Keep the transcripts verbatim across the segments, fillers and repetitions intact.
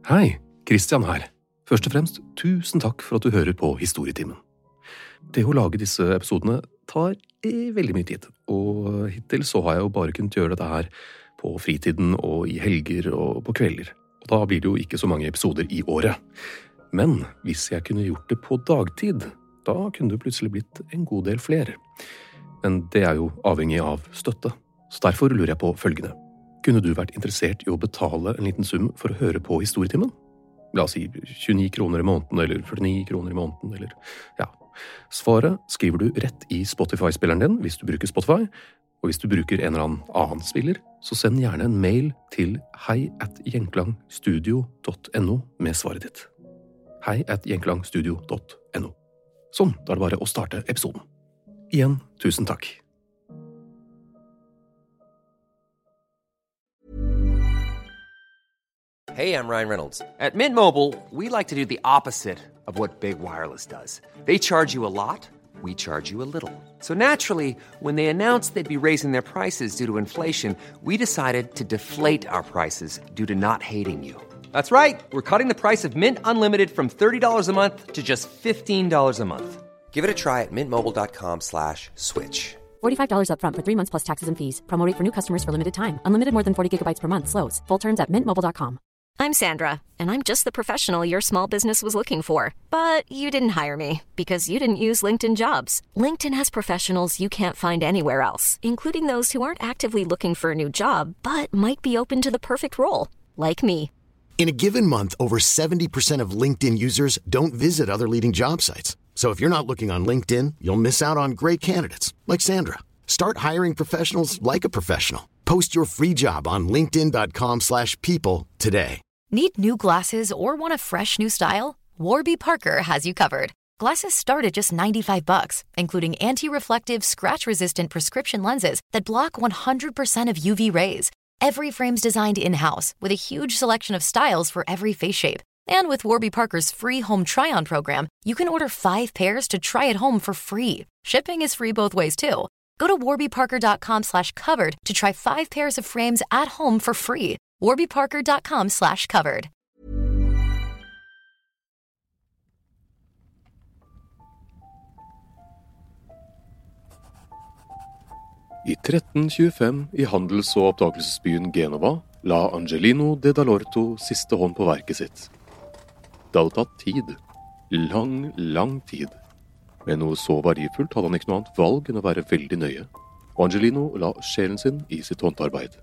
Hei, Christian her. Først og fremst, tusen takk for at du hører på Historietimen. Det å lage disse episodene tar eh, veldig mye tid, og hittil så har jeg jo bare kunnet gjøre dette her på fritiden og i helger og på kvelder. Og da blir det jo ikke så mange episoder i året. Men hvis jeg kunne gjort det på dagtid, da kunne det plutselig blitt en god del flere. Men det er jo avhengig av støtte, så derfor lurer jeg på følgende. Kunne du vært interessert i å betale en liten sum for å høre på Historietimen? La oss si tjueni kroner i måneden, eller førtini kroner i måneden, eller ja. Svaret skriver du rett i Spotify-spilleren din, hvis du bruker Spotify, og hvis du bruker en eller annen annen spiller, så send gjerne en mail til hei at gjenklangstudio punktum no med svaret ditt. hei at gjenklangstudio punktum no. Sånn, da er det bare å starte episoden. Igjen, tusen takk. Hey, I'm Ryan Reynolds. At Mint Mobile, we like to do the opposite of what Big Wireless does. They charge you a lot, we charge you a little. So naturally, when they announced they'd be raising their prices due to inflation, we decided to deflate our prices due to not hating you. That's right. We're cutting the price of Mint Unlimited from thirty dollars a month to just fifteen dollars a month. Give it a try at mintmobile.com slash switch. forty-five dollars up front for three months plus taxes and fees. Promo rate for new customers for limited time. Unlimited more than forty gigabytes per month. Slows full terms at mint mobile dot com. I'm Sandra, and I'm just the professional your small business was looking for. But you didn't hire me because you didn't use LinkedIn Jobs. LinkedIn has professionals you can't find anywhere else, including those who aren't actively looking for a new job, but might be open to the perfect role, like me. In a given month, over seventy percent of LinkedIn users don't visit other leading job sites. So if you're not looking on LinkedIn, you'll miss out on great candidates, like Sandra. Start hiring professionals like a professional. Post your free job on linkedin.com slash people today. Need new glasses or want a fresh new style? Warby Parker has you covered. Glasses start at just ninety-five bucks, including anti-reflective, scratch-resistant prescription lenses that block one hundred percent of U V rays. Every frame's designed in-house with a huge selection of styles for every face shape. And with Warby Parker's free home try-on program, you can order five pairs to try at home for free. Shipping is free both ways, too. Go to warbyparker.com slash covered to try five pairs of frames at home for free. warbyparker.com slash covered. I tretten tjuefem i handels- og oppdagelsesbyen Genova la Angelino de Dall'Orto siste hånd på verket sitt. Det hadde tatt tid. Lang, lang tid. Men noe så verdifullt hadde han ikke noe annet valg enn å være veldig nøye, og Angelino la sjelen sin i sitt håndarbeid.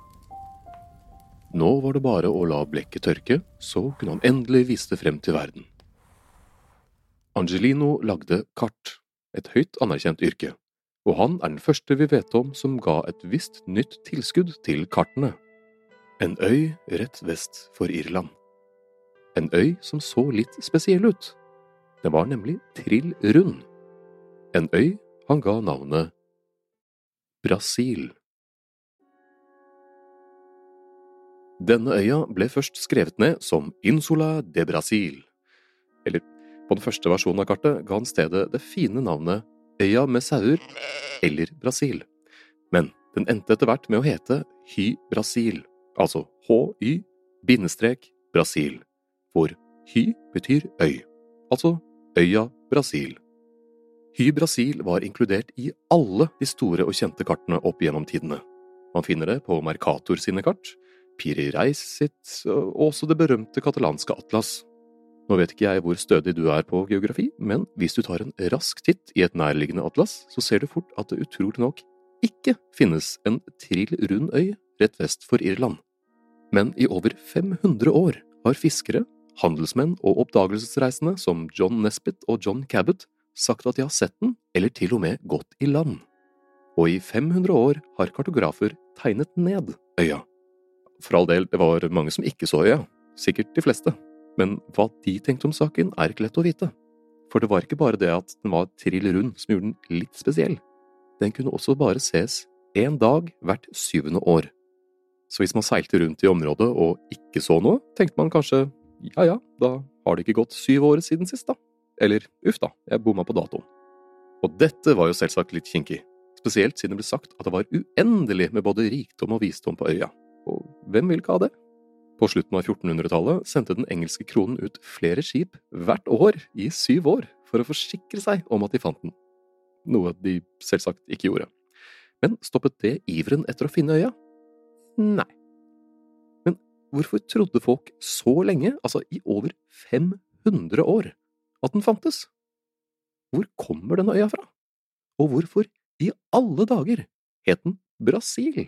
Nå var det bare å la blekket tørke, så kunne han endelig vise det frem til verden. Angelino lagde kart, et høyt anerkjent yrke, og han er den første vi vet om som ga et visst nytt tilskudd til kartene. En øy rett vest for Irland. En øy som så litt spesiell ut. Den var nemlig trill rund. En øy han ga navnet Brasil. Denne øya ble først skrevet ned som Insula de Brasil. Eller på den første versjonen av kartet ga han stedet det fine navnet Øya med sauer eller Brasil. Men den endte etter hvert med å hete Hy Brasil, altså H-Y bindestrek Brasil, hvor Hy betyr øy, altså Øya Brasil. Hy Brasil var inkludert i alle de store og kjente kartene opp gjennom tidene. Man finner det på Mercator sine kart, Piri Reis sitt, og også det berømte katalanske atlas. Nå vet ikke jeg hvor stødig du er på geografi, men hvis du tar en rask titt i et nærliggende atlas, så ser du fort at det utrolig nok ikke finnes en trill rund øy rett vest for Irland. Men i over fem hundre år har fiskere, handelsmenn og oppdagelsesreisende som John Nesbitt og John Cabot sagt at de har sett den, eller til og med gått i land. Og i fem hundre år har kartografer tegnet ned øya. For all del, det var mange som ikke så øya, sikkert de fleste. Men hva de tenkte om saken er ikke lett å vite. For det var ikke bare det at den var trill rund som gjorde den litt spesiell. Den kunne også bare ses en dag hvert syvende år. Så hvis man seilte rundt i området og ikke så noe, tenkte man kanskje, ja ja, da har det ikke gått syv år siden sist da. Eller, uff da, jeg bomma på datoen. Og dette var jo selvsagt litt kinkig. Spesielt siden det ble sagt at det var uendelig med både rikdom og visdom på øya. Og hvem vil ikke ha det? På slutten av fjortenhundretallet sendte den engelske kronen ut flere skip hvert år i syv år for å forsikre seg om at de fant den. Noe de selvsagt ikke gjorde. Men stoppet det iveren etter å finne øya? Nei. Men hvorfor trodde folk så lenge, altså i over fem hundre år, at den fantes? Hvor kommer denne øya fra? Og hvorfor i alle dager het den Brasil?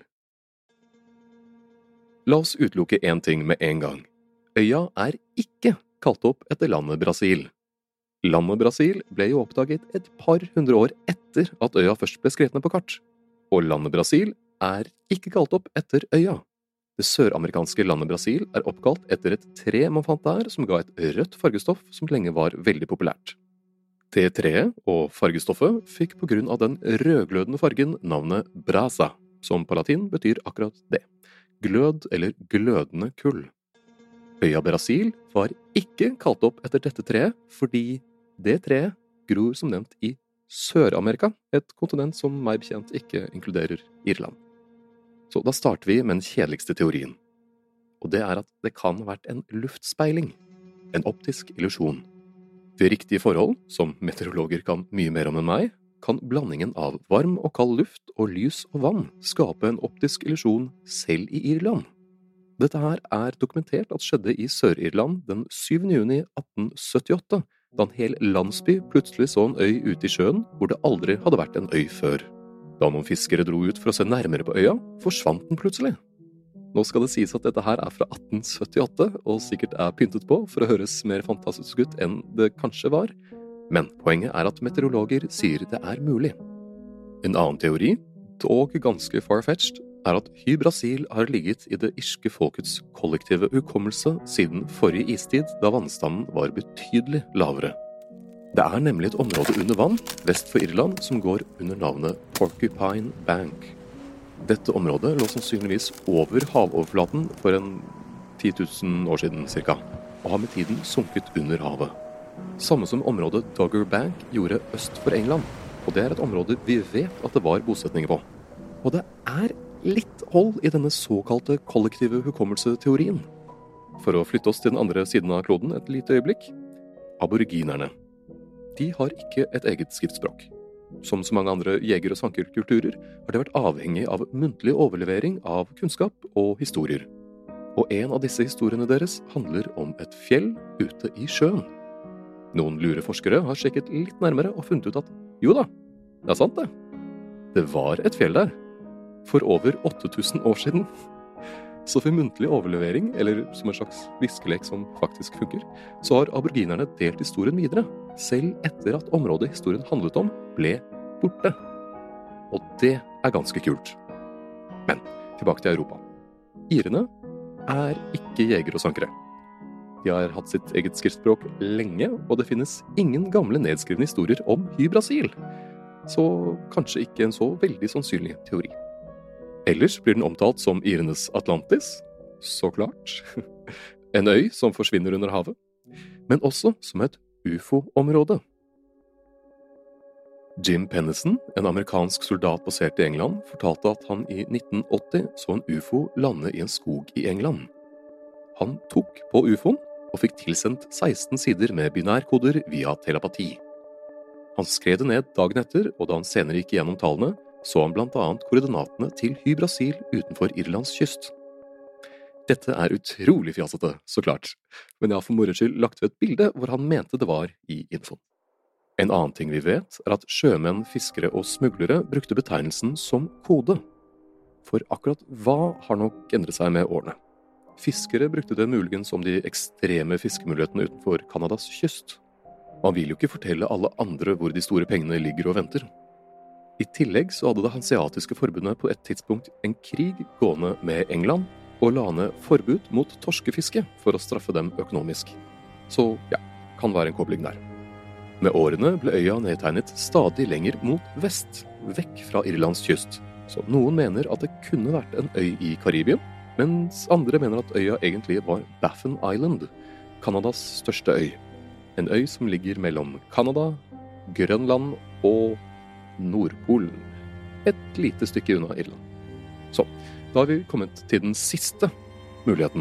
La oss utelukke en ting med en gang. Øya er ikke kalt opp etter landet Brasil. Landet Brasil ble jo oppdaget et par hundre år etter at øya først ble skrevet ned på kart. Og landet Brasil er ikke kalt opp etter øya. Det søramerikanske landet Brasil er oppkalt etter et tre man fant der som ga et rødt fargestoff som lenge var veldig populært. Det treet og fargestoffet fikk på grunn av den rødglødende fargen navnet brasa, som på latin betyr akkurat det. Glød eller glødende kull. Øya Brasil var ikke kalt opp etter dette treet, fordi det treet gror som nevnt i Sør-Amerika, et kontinent som meg bekjent ikke inkluderer Irland. Så da starter vi med den kjedeligste teorien. Og det er at det kan ha vært en luftspeiling, en optisk illusjon. Ved riktige forhold, som meteorologer kan mye mer om enn meg, kan blandingen av varm og kald luft og lys og vann skape en optisk illusjon selv i Irland. Dette her er dokumentert at skjedde i Sør-Irland den syvende juni atten syttiåtte, da en hel landsby plutselig så en øy ute i sjøen hvor det aldri hadde vært en øy før. Da noen fiskere dro ut for å se nærmere på øya, forsvant den plutselig. Nå skal det sies at dette her er fra atten syttiåtte, og sikkert er pyntet på for å høres mer fantastisk ut enn det kanskje var. Men poenget er at meteorologer sier det er mulig. En annen teori, dog ganske far-fetched, er at Hy-Brasil har ligget i det irske folkets kollektive hukommelse siden forrige istid, da vannstanden var betydelig lavere. Det er nemlig et område under vann, vest for Irland, som går under navnet Porcupine Bank. Dette området lå sannsynligvis over havoverflaten for en ti tusen år siden cirka, og har med tiden sunket under havet. Samme som området Dogger Bank gjorde øst for England, og det er et område vi vet at det var bosetninger på. Og det er litt hold i denne såkalte kollektive hukommelseteorien. For å flytte oss til den andre siden av kloden et lite øyeblikk. Aboriginerne. De har ikke et eget skriftspråk. Som så mange andre jeger- og sankerkulturer har det vært avhengig av muntlig overlevering av kunnskap og historier. Og en av disse historiene deres handler om et fjell ute i sjøen. Noen lure forskere har sjekket litt nærmere og funnet ut at jo da, det er sant det. Det var et fjell der. For over åtte tusen år siden. Så for muntlig overlevering, eller som en slags viskelek som faktisk funker, så har aboriginerne delt historien videre, selv etter at området historien handlet om ble borte. Og det er ganske kult. Men tilbake til Europa. Irene er ikke jeger og sankere. De har hatt sitt eget skriftspråk lenge, og det finnes ingen gamle nedskrivne historier om Hy-Brasil. Så kanskje ikke en så veldig sannsynlig teori. Ellers blir den omtalt som Irenes Atlantis, så klart. En øy som forsvinner under havet, men også som et U F O-område. Jim Pennison, en amerikansk soldat basert i England, fortalte at han i nitten åtti så en U F O lande i en skog i England. Han tok på U F O-en og fikk tilsendt seksten sider med binærkoder via telepati. Han skrev det ned dagen etter, og da han senere gikk gjennom tallene, så han blant annet koordinatene til Hy-Brasil utenfor Irlands kyst. Dette er utrolig fjasete, så klart, men jeg har for moro skyld lagt ved et bilde hvor han mente det var i infoen. En annen ting vi vet er at sjømenn, fiskere og smuglere brukte betegnelsen som kode. For akkurat hva har nok endret seg med årene? Fiskere brukte det muligens om de ekstreme fiskemulighetene utenfor Kanadas kyst. Man vil jo ikke fortelle alle andre hvor de store pengene ligger og venter. I tillegg så hadde det hanseatiske forbundet på et tidspunkt en krig gående med England, og la ned forbud mot torskefiske for å straffe dem økonomisk. Så ja, kan være en kobling der. Med årene ble øya nedtegnet stadig lenger mot vest, vekk fra Irlands kyst. Så noen mener at det kunne vært en øy i Karibien, mens andre mener at øya egentlig var Baffin Island, Kanadas største øy. En øy som ligger mellom Kanada, Grønland og Nordpolen. Et lite stykke unna Irland. Så, da har vi kommet til den siste muligheten.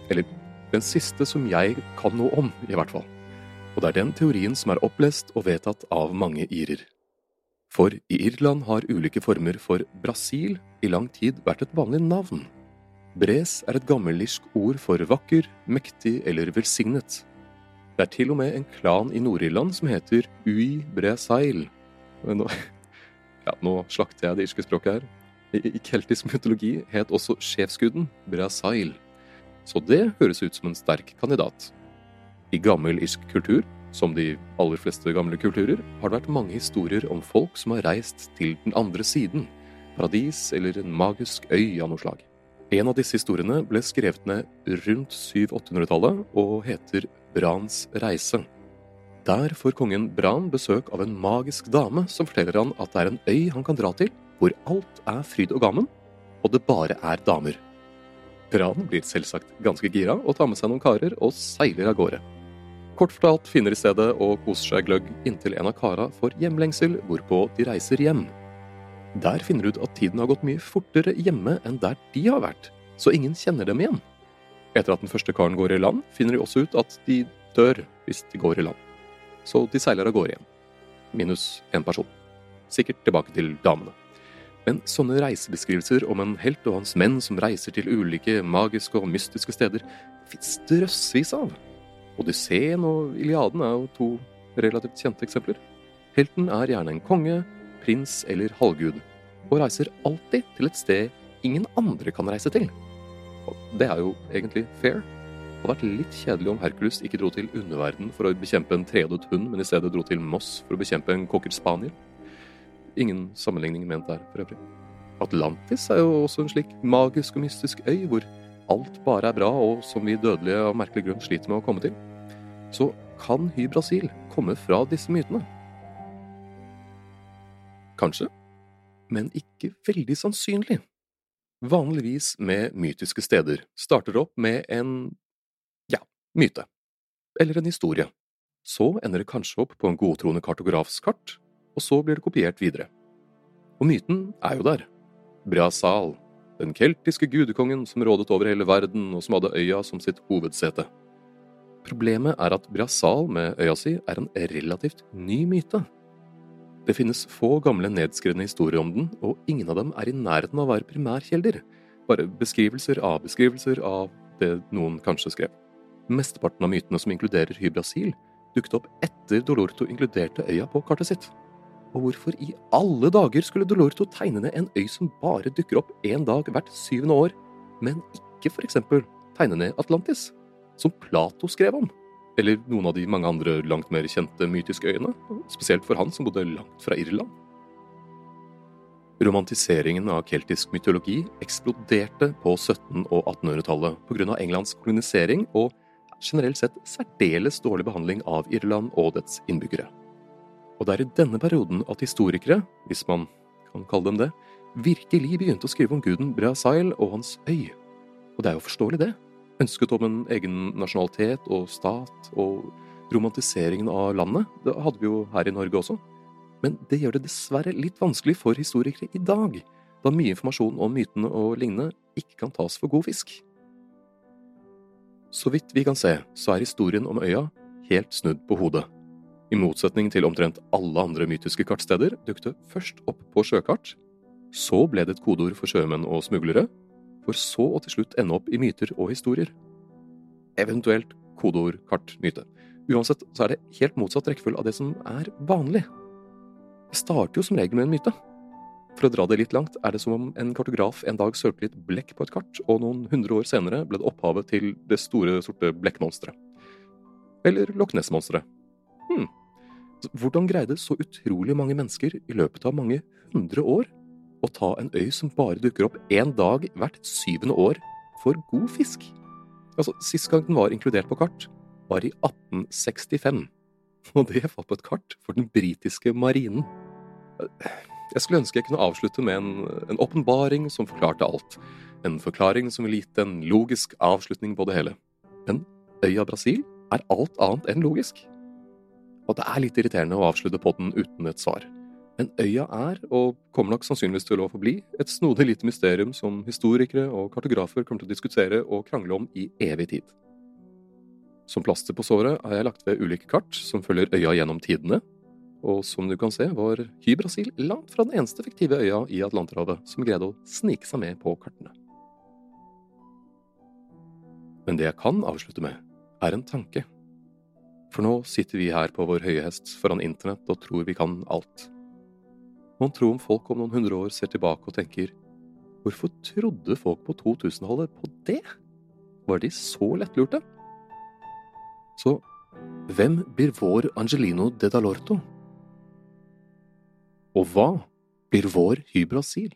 Eller den siste som jeg kan noe om, i hvert fall. Og det er den teorien som er opplest og vedtatt av mange irer. For i Irland har ulike former for Brasil i lang tid vært et vanlig navn. Bres er et gammelirsk ord for vakker, mektig eller velsignet. Det er til og med en klan i Nord-Irland som heter Ui Bresail. Nå, ja, nå slakter jeg det irske språket her. I, I keltisk mytologi het også sjefsguden Bresail. Så det høres ut som en sterk kandidat. I gammel irsk kultur, som de aller fleste gamle kulturer, har det vært mange historier om folk som har reist til den andre siden, paradis eller en magisk øy av noe slag. En av disse historiene ble skrevet ned rundt syv-åtte-hundretallet og heter Brans reise. Der får kongen Bran besøk av en magisk dame som forteller han at det er en øy han kan dra til, hvor alt er fryd og gammen, og det bare er damer. Bran blir selvsagt ganske gira og tar med seg noen karer og seiler av gårde. Kort fortalt finner i stedet og koser seg gløgg inntil en av kara får hjemlengsel, hvorpå de reiser hjem. Der finner du ut at tiden har gått mye fortere hjemme enn der de har vært, så ingen kjenner dem igjen. Etter at den første karen går i land, finner de også ut at de dør hvis de går i land. Så de seiler av gårde igjen. Minus en person. Sikkert tilbake til damene. Men sånne reisebeskrivelser om en helt og hans menn som reiser til ulike magiske og mystiske steder, finnes drøssvis av. Odysseen og Iliaden er jo to relativt kjente eksempler. Helten er gjerne en konge, prins eller halvgud, og reiser alltid til et sted ingen andre kan reise til. Og det er jo egentlig fair. Det hadde vært litt kjedelig om Hercules ikke dro til underverden for å bekjempe en trehodet hund, men i stedet dro til Moss for å bekjempe en cocker spaniel. Ingen sammenligning ment der, for øvrig. Atlantis er jo også en slik magisk og mystisk øy, hvor alt bare er bra, og som vi dødelige av merkelig grunn sliter med å komme til. Så kan Hy-Brasil komme fra disse mytene? Kanskje, men ikke veldig sannsynlig. Vanligvis med mytiske steder starter opp med en, ja, myte, eller en historie. Så ender det kanskje opp på en godtroende kartografs kart, og så blir det kopiert videre. Og myten er jo der. Breasail, den keltiske gudekongen som rådet over hele verden og som hadde øya som sitt hovedsete. Problemet er at Breasail med øya si er en relativt ny myte. Det finnes få gamle nedskrevne historier om den, og ingen av dem er i nærheten av å være primærkjelder, bare beskrivelser av beskrivelser av det noen kanskje skrev. Mesteparten av mytene som inkluderer Hy-Brasil, dukket opp etter Dolorto inkluderte øya på kartet sitt. Og hvorfor i alle dager skulle Dolorto tegne ned en øy som bare dukker opp en dag hvert syvende år, men ikke for eksempel tegne ned Atlantis, som Plato skrev om? Eller noen av de mange andre langt mer kjente mytiske øyene, spesielt for han som bodde langt fra Irland. Romantiseringen av keltisk mytologi eksploderte på sytten- og attenhundretallet på grunn av Englands kolonisering og generelt sett særdeles dårlig behandling av Irland og dets innbyggere. Og det er i denne perioden at historikere, hvis man kan kalle dem det, virkelig begynte å skrive om guden Breasail og hans øy. Og det er jo forståelig det. Ønsket om en egen nasjonalitet og stat og romantiseringen av landet, det hadde vi jo her i Norge også. Men det gjør det dessverre litt vanskelig for historikere i dag, da mye informasjon om mytene og lignende ikke kan tas for god fisk. Så vidt vi kan se, så er historien om øya helt snudd på hodet. I motsetning til omtrent alle andre mytiske kartsteder dukte først opp på sjøkart, så ble det et kodeord for sjømenn og smuglere, for så å til slutt ende opp i myter og historier. Eventuelt kodeord, kart, myte. Uansett så er det helt motsatt rekkefølge av det som er vanlig. Det starter jo som regel med en myte. For å dra det litt langt er det som om en kartograf en dag sølte litt blekk på et kart, og noen hundre år senere ble det opphavet til det store sorte blekkmonsteret. Eller Loch Ness-monsteret. Hmm. Hvordan greide så utrolig mange mennesker i løpet av mange hundre år å ta en øy som bare dukker opp en dag hvert syvende år for god fisk? Altså, sist gang den var inkludert på kart, var i atten sekstifem, og det var på et kart for den britiske marinen. Jeg skulle ønske jeg kunne avslutte med en, en åpenbaring som forklarte alt, en forklaring som ville gitt en logisk avslutning på det hele. Men øya Brasil er alt annet enn logisk. Og det er litt irriterende å avslutte podden uten et svar. Men øya er, og kommer nok sannsynligvis til å forbli, et snodig lite mysterium som historikere og kartografer kommer til å diskutere og krangle om i evig tid. Som plaster på såret har jeg lagt ved ulike kart som følger øya gjennom tidene, og som du kan se var Hy-Brasil langt fra den eneste fiktive øya i Atlanterhavet som greide å snike seg med på kartene. Men det jeg kan avslutte med, er en tanke. For nå sitter vi her på vår høye hest foran internett og tror vi kan alt. Man tror om folk om noen hundre år ser tilbake og tenker, hvorfor trodde folk på to-tusen-tallet på det? Var de så lettlurte? Så, hvem blir vår Angelino de Dall'Orto? Og hva blir vår Hy-Brasil?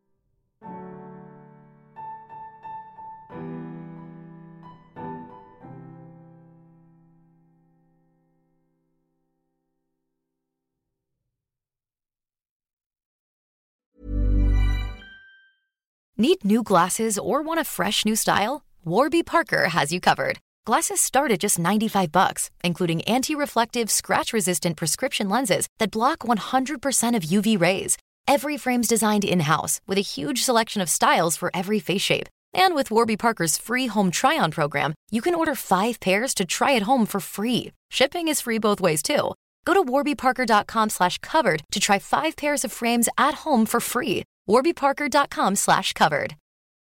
Need new glasses or want a fresh new style? Warby Parker has you covered. Glasses start at just ninety-five bucks, including anti-reflective, scratch-resistant prescription lenses that block one hundred percent of U V rays. Every frame's designed in-house with a huge selection of styles for every face shape. And with Warby Parker's free home try-on program, you can order five pairs to try at home for free. Shipping is free both ways, too. Go to warbyparker.com slash covered to try five pairs of frames at home for free. warbyparker.com slash covered.